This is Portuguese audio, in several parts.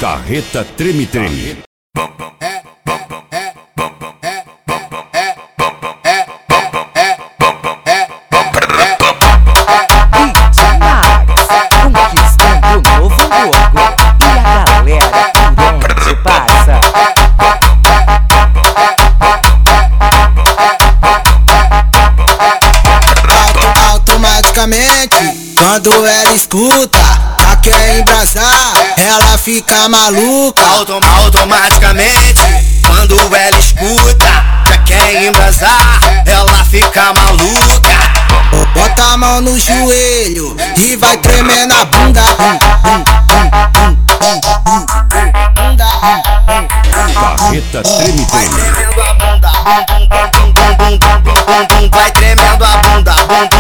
Carreta Treme-Treme. Conquistando o novo jogo. E a galera por onde passa. Automaticamente, quando ela escuta, já quer embrasar, ela fica maluca. Automaticamente, quando ela escuta, já quer embrasar, ela fica maluca. Bota a mão no joelho e vai tremer na bunda. Carreta Treme-Treme. Vai tremendo a bunda.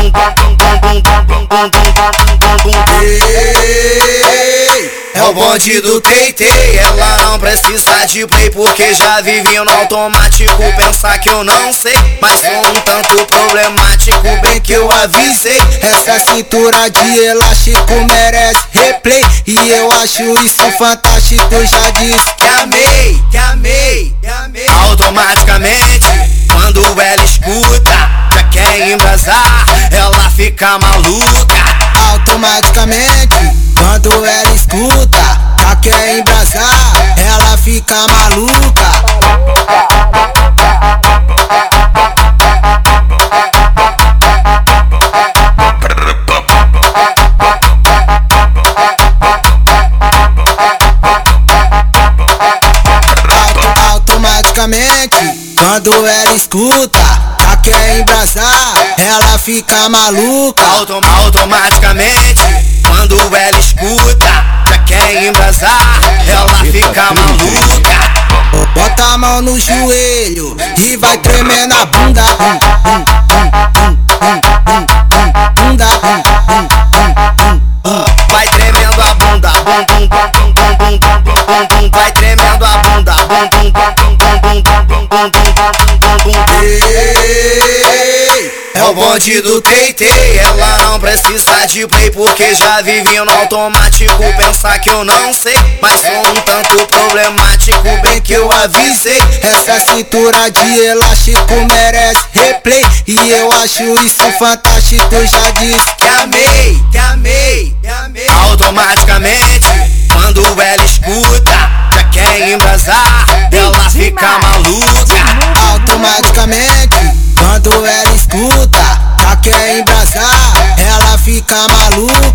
É o bonde do Teitei. Ela não precisa de play porque já vive no automático. Pensar que eu não sei, mas sou um tanto problemático. Bem que eu avisei. Essa cintura de elástico merece replay. E eu acho isso fantástico, já disse que amei. Automaticamente, quando ela escuta, já quer embrasar, ela fica maluca. Automaticamente, quando ela escuta, já quer embrasar, ela fica maluca. Automaticamente, quando ela escuta, já quer embrasar, ela fica maluca. Automaticamente, quando ela escuta, já quer embrasar, ela fica maluca. Bota a mão no joelho e vai tremer na bunda. Vai tremendo a bunda. Vai tremendo a bunda. É o bonde do Teitei. Ela não precisa de play porque já vive no automático. Pensar que eu não sei, mas sou um tanto problemático. Bem que eu avisei. Essa cintura de elástico merece replay. E eu acho isso fantástico, já disse que amei. Automaticamente, quando ela escuta, já quer embrasar, ela fica maluca. Automaticamente, quando ela escuta, já quer embrasar, ela fica maluca.